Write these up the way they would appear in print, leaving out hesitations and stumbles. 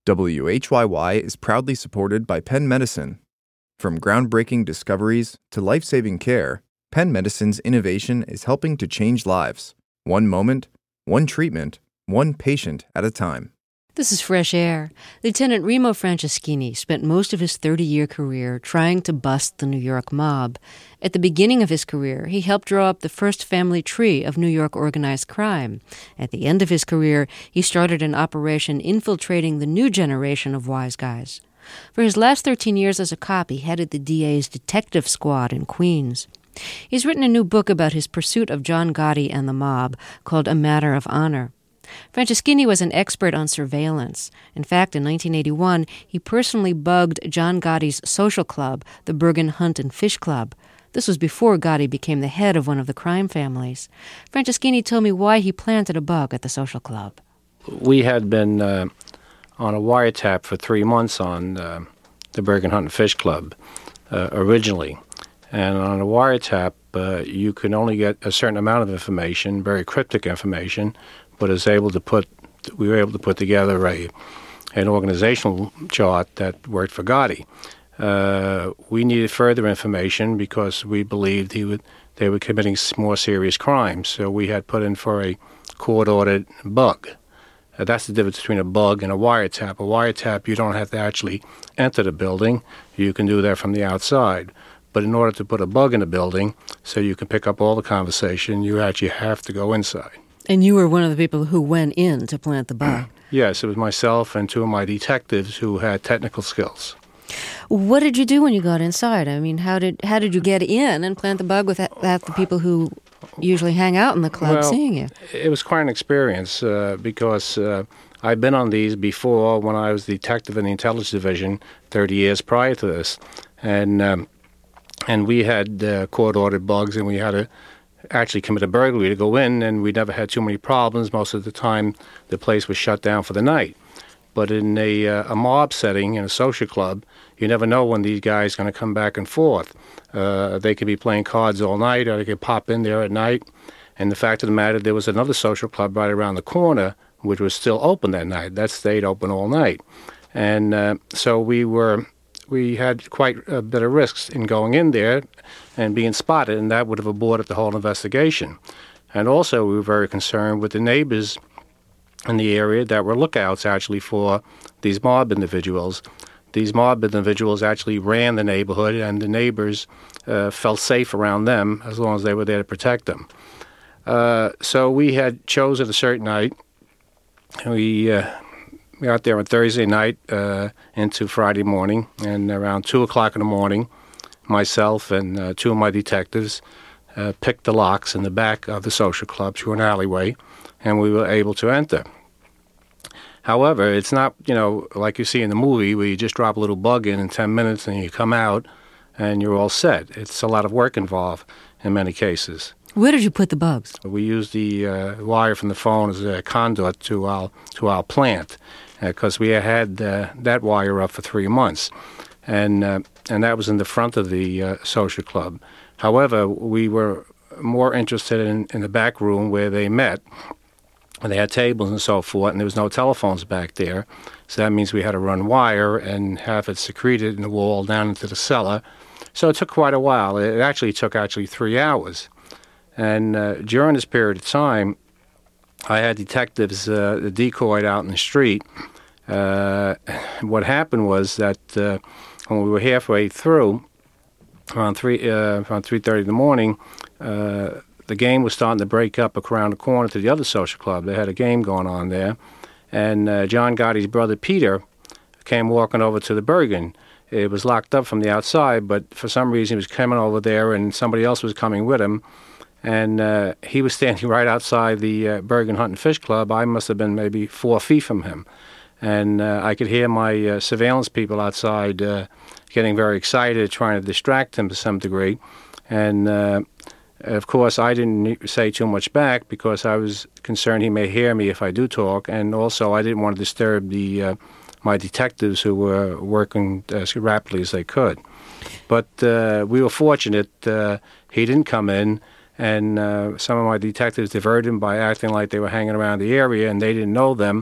WHYY is proudly supported by Penn Medicine. From groundbreaking discoveries to life-saving care, Penn Medicine's innovation is helping to change lives. One moment, one treatment, one patient at a time. This is Fresh Air. Lieutenant Remo Franceschini spent most of his 30-year career trying to bust the New York mob. At the beginning of his career, he helped draw up the first family tree of New York organized crime. At the end of his career, he started an operation infiltrating the new generation of wise guys. For his last 13 years as a cop, he headed the DA's detective squad in Queens. He's written a new book about his pursuit of John Gotti and the mob called A Matter of Honor. Franceschini was an expert on surveillance. In fact, in 1981, he personally bugged John Gotti's social club, the Bergen Hunt and Fish Club. This was before Gotti became the head of one of the crime families. Franceschini told me why he planted a bug at the social club. We had been on a wiretap for 3 months on the Bergen Hunt and Fish Club originally. And on a wiretap, you can only get a certain amount of information, very cryptic information, but we were able to put together an organizational chart that worked for Gotti. We needed further information because we believed they were committing more serious crimes. So we had put in for a court-ordered bug. That's the difference between a bug and a wiretap. A wiretap, you don't have to actually enter the building. You can do that from the outside. But in order to put a bug in the building so you can pick up all the conversation, you actually have to go inside. And you were one of the people who went in to plant the bug. Yes, it was myself and two of my detectives who had technical skills. What did you do when you got inside? I mean, how did you get in and plant the bug without the people who usually hang out in the club seeing you? It was quite an experience because I've been on these before when I was detective in the Intelligence Division 30 years prior to this. And we had court-ordered bugs, and we had to actually commit a burglary to go in, and we never had too many problems. Most of the time, the place was shut down for the night. But in a mob setting, in a social club, you never know when these guys are going to come back and forth. They could be playing cards all night, or they could pop in there at night. And the fact of the matter, there was another social club right around the corner, which was still open that night. That stayed open all night. And so we had quite a bit of risks in going in there and being spotted, and that would have aborted the whole investigation. And also, we were very concerned with the neighbors in the area that were lookouts actually for these mob individuals. These mob individuals actually ran the neighborhood, and the neighbors felt safe around them as long as they were there to protect them. So we had chosen a certain night. We got there on Thursday night into Friday morning, and around 2 o'clock in the morning, myself and two of my detectives picked the locks in the back of the social club through an alleyway, and we were able to enter. However, it's not, like you see in the movie where you just drop a little bug in 10 minutes and you come out and you're all set. It's a lot of work involved in many cases. Where did you put the bugs? We used the wire from the phone as a conduit to our plant because we had that wire up for 3 months. And that was in the front of the social club. However, we were more interested in the back room where they met. And they had tables and so forth, and there was no telephones back there. So that means we had to run wire and have it secreted in the wall down into the cellar. So it took quite a while. It actually took 3 hours. And during this period of time, I had detectives decoyed out in the street. What happened was that when we were halfway through, around 3:30 in the morning, the game was starting to break up around the corner to the other social club. They had a game going on there. And John Gotti's brother, Peter, came walking over to the Bergen. It was locked up from the outside, but for some reason he was coming over there, and somebody else was coming with him. And he was standing right outside the Bergen Hunt and Fish Club. I must have been maybe 4 feet from him. And I could hear my surveillance people outside getting very excited, trying to distract him to some degree. And of course, I didn't say too much back because I was concerned he may hear me if I do talk. And also, I didn't want to disturb my detectives who were working as rapidly as they could. But we were fortunate he didn't come in. And some of my detectives diverted him by acting like they were hanging around the area and they didn't know them.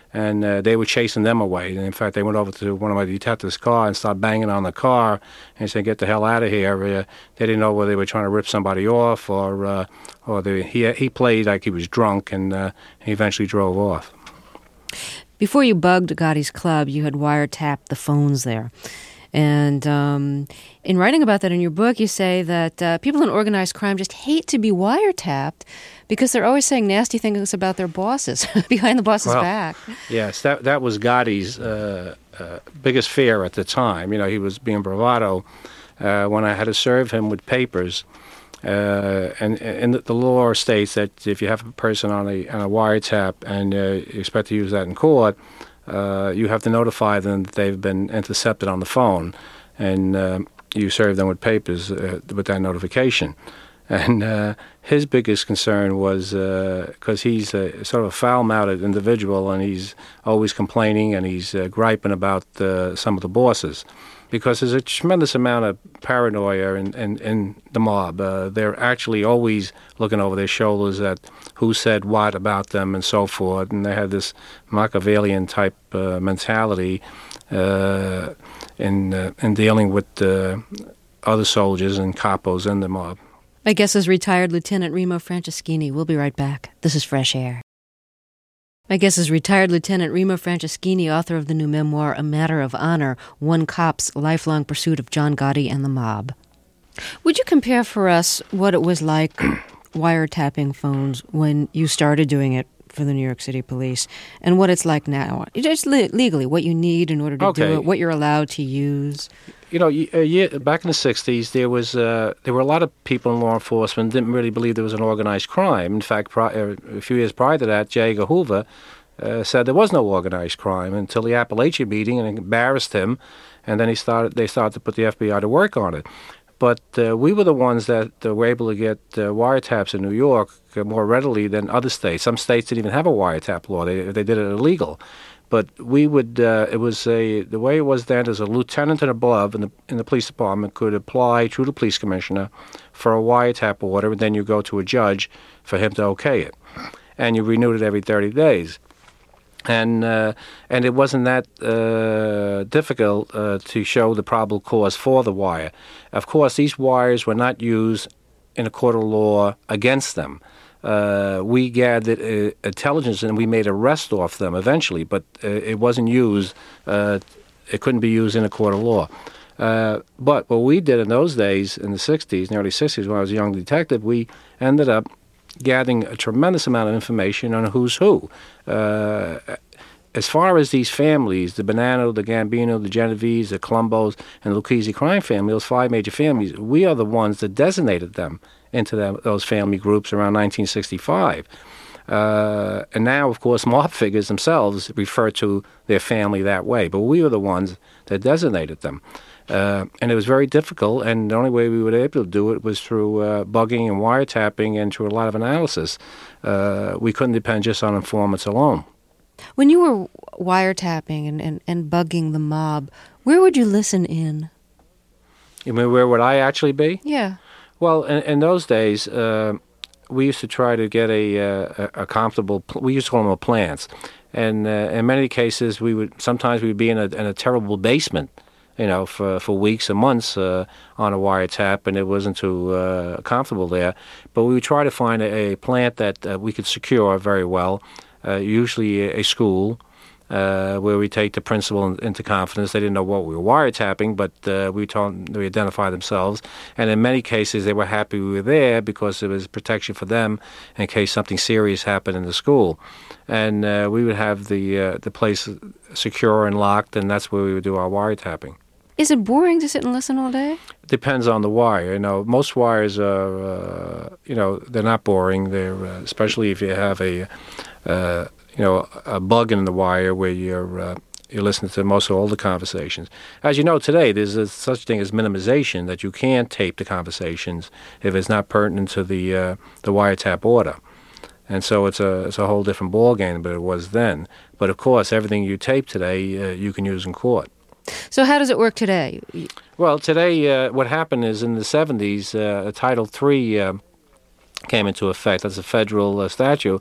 and they were chasing them away. And in fact, they went over to one of my detectives' car and started banging on the car and said, "Get the hell out of here!" They didn't know whether they were trying to rip somebody off or he played like he was drunk, and he eventually drove off. Before you bugged Gotti's club, you had wiretapped the phones there. And in writing about that in your book, you say that people in organized crime just hate to be wiretapped because they're always saying nasty things about their bosses behind the boss's back. Yes, that was Gotti's biggest fear at the time. You know, he was being bravado when I had to serve him with papers. And the law states that if you have a person on a wiretap and you expect to use that in court, you have to notify them that they've been intercepted on the phone, and you serve them with papers with that notification. And his biggest concern was because he's sort of a foul-mouthed individual, and he's always complaining and he's griping about some of the bosses. Because there's a tremendous amount of paranoia in the mob. They're actually always looking over their shoulders at who said what about them and so forth. And they have this Machiavellian-type mentality in dealing with other soldiers and capos in the mob. My guest is retired Lieutenant Remo Franceschini. We'll be right back. This is Fresh Air. My guest is retired Lieutenant Remo Franceschini, author of the new memoir, A Matter of Honor, One Cop's Lifelong Pursuit of John Gotti and the Mob. Would you compare for us what it was like wiretapping phones when you started doing it for the New York City Police and what it's like now? Just legally, what you need in order to do it, what you're allowed to use. You know, back in the 60s, there were a lot of people in law enforcement didn't really believe there was an organized crime. In fact, a few years prior to that, J. Edgar Hoover said there was no organized crime until the Appalachia meeting, and it embarrassed him, and then they started to put the FBI to work on it. But we were the ones that were able to get wiretaps in New York more readily than other states. Some states didn't even have a wiretap law. They did it illegal. But we would, the way it was then is a lieutenant and above in the police department could apply through the police commissioner for a wiretap order, and then you go to a judge for him to okay it. And you renewed it every 30 days. And it wasn't that difficult to show the probable cause for the wire. Of course, these wires were not used in a court of law against them. We gathered intelligence and we made arrests off them eventually, but it wasn't used. It couldn't be used in a court of law. But what we did in those days, in the 60s, in the early 60s, when I was a young detective, we ended up gathering a tremendous amount of information on who's who. As far as these families, the Bonanno, the Gambino, the Genovese, the Colombos, and the Lucchese crime family, those five major families, we are the ones that designated them into those family groups around 1965. And now, of course, mob figures themselves refer to their family that way, but we were the ones that designated them. And it was very difficult, and the only way we were able to do it was through bugging and wiretapping and through a lot of analysis. We couldn't depend just on informants alone. When you were wiretapping and bugging the mob, where would you listen in? You mean where would I actually be? Yeah. Well, in those days, we used to try to get a comfortable. We used to call them a plants, and in many cases, sometimes we'd be in a terrible basement, for weeks and months on a wiretap, and it wasn't too comfortable there. But we would try to find a plant that we could secure very well, usually a school. Where we take the principal into confidence. They didn't know what we were wiretapping, but we identified themselves. And in many cases, they were happy we were there because it was protection for them in case something serious happened in the school. And we would have the place secure and locked, and that's where we would do our wiretapping. Is it boring to sit and listen all day? It depends on the wire. Most wires are, they're not boring. They're especially if you have a bug in the wire where you're listening to most of all the conversations. As you know, today there's such thing as minimization, that you can't tape the conversations if it's not pertinent to the wiretap order. And so it's a whole different ballgame than it was then. But of course, everything you tape today, you can use in court. So how does it work today? Well, today what happened is in the 70s, Title III came into effect. That's a federal statute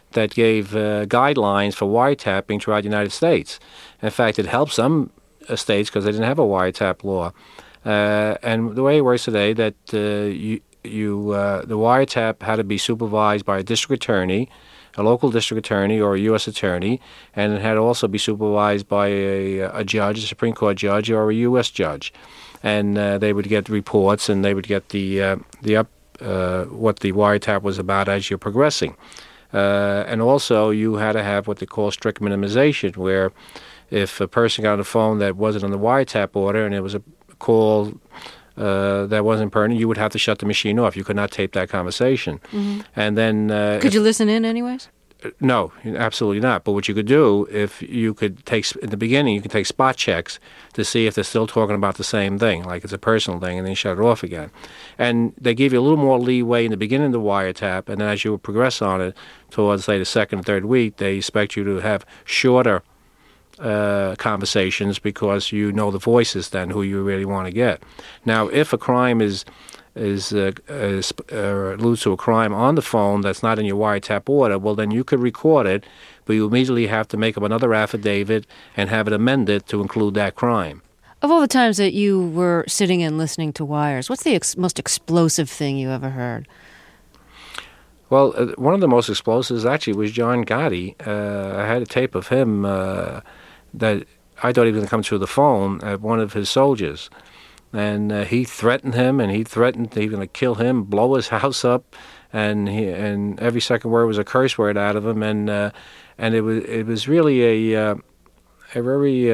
that gave guidelines for wiretapping throughout the United States. In fact, it helped some states because they didn't have a wiretap law. And the way it works today, that the wiretap had to be supervised by a district attorney, a local district attorney, or a U.S. attorney, and it had to also be supervised by a judge, a Supreme Court judge, or a U.S. judge. And they would get reports, and they would get what the wiretap was about as you're progressing. And also, you had to have what they call strict minimization, where if a person got on the phone that wasn't on the wiretap order and it was a call that wasn't pertinent, you would have to shut the machine off. You could not tape that conversation. Mm-hmm. And then... could you listen in anyways? No, absolutely not. But what you could do, if you could take, in the beginning, you could take spot checks to see if they're still talking about the same thing, like it's a personal thing, and then shut it off again. And they give you a little more leeway in the beginning of the wiretap, and then as you progress on it towards, say, the second or third week, they expect you to have shorter conversations because you know the voices then who you really want to get. Now, if a crime alludes to a crime on the phone that's not in your wiretap order, well, then you could record it, but you immediately have to make up another affidavit and have it amended to include that crime. Of all the times that you were sitting and listening to wires, what's the most explosive thing you ever heard? Well, one of the most explosives actually was John Gotti. I had a tape of him that I thought he was going to come through the phone at one of his soldiers. And he threatened him, and he threatened he was going to kill him, blow his house up, and every second word was a curse word out of him, and it was really a very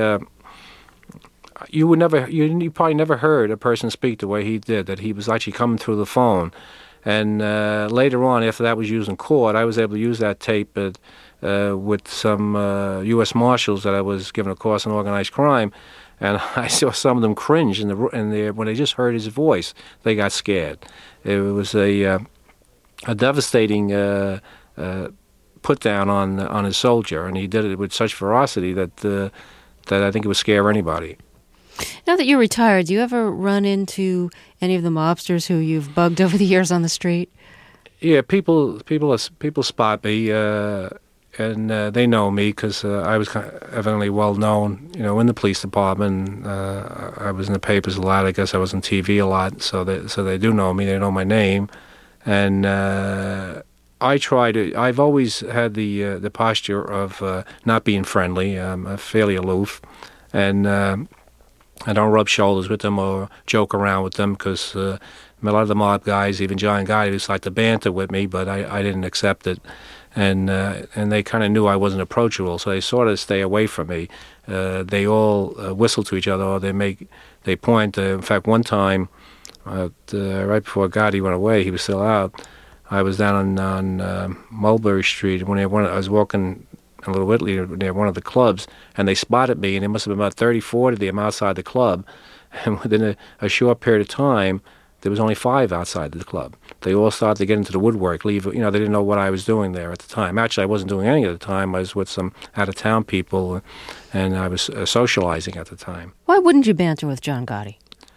you probably never heard a person speak the way he did, that he was actually coming through the phone. And later on, after that was used in court, I was able to use that tape with some U.S. Marshals that I was given a course on organized crime. And I saw some of them cringe, when they just heard his voice, they got scared. It was a devastating put down on his soldier, and he did it with such ferocity that I think it would scare anybody. Now that you're retired, do you ever run into any of the mobsters who you've bugged over the years on the street? Yeah, people spot me. And they know me because I was evidently well known, in the police department. I was in the papers a lot. I guess I was on TV a lot, so they do know me. They know my name, and I've always had the posture of not being friendly. I'm fairly aloof, and I don't rub shoulders with them or joke around with them because a lot of the mob guys, even John Gotti, used to like to banter with me, but I didn't accept it. And they kind of knew I wasn't approachable, so they sort of stay away from me. They all whistle to each other, or they point. In fact, one time, right before Gotti went away, he was still out. I was down on Mulberry Street I was walking in Little Whitley near one of the clubs, and they spotted me, and there must have been about 30, 40 of them outside the club. And within a short period of time, there was only 5 outside the club. They all started to get into the woodwork, they didn't know what I was doing there at the time. Actually, I wasn't doing anything at the time. I was with some out-of-town people, and I was socializing at the time. Why wouldn't you banter with John Gotti?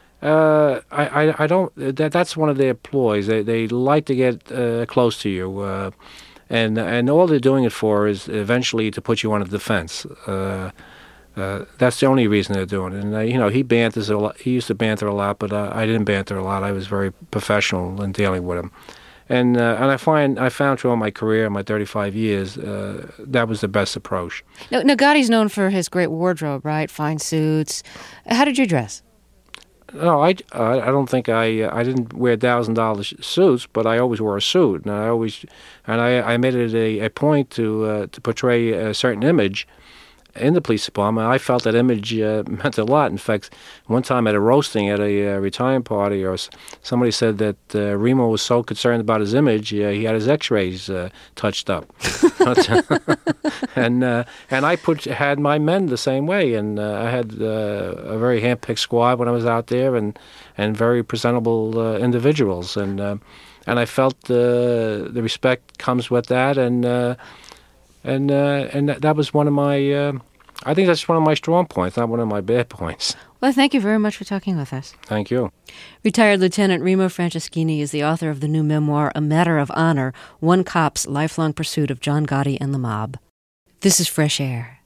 I don't. That's one of their ploys. They like to get close to you, and all they're doing it for is eventually to put you on a defense. That's the only reason they're doing it. And he banters a lot. He used to banter a lot, but I didn't banter a lot. I was very professional in dealing with him. And I found throughout my career, my 35 years, that was the best approach. Now Gotti's known for his great wardrobe, right? Fine suits. How did you dress? No, I don't think I didn't wear $1,000 suits, but I always wore a suit, and I made it a point to portray a certain image in the police department. I felt that image meant a lot. In fact, one time at a roasting at a retirement party, or somebody said that Remo was so concerned about his image, he had his X-rays touched up. and I had my men the same way, and I had a very hand-picked squad when I was out there, and very presentable individuals, and I felt the respect comes with that, and that was one of my. I think that's one of my strong points, not one of my bad points. Well, thank you very much for talking with us. Thank you. Retired Lieutenant Remo Franceschini is the author of the new memoir, A Matter of Honor, One Cop's Lifelong Pursuit of John Gotti and the Mob. This is Fresh Air.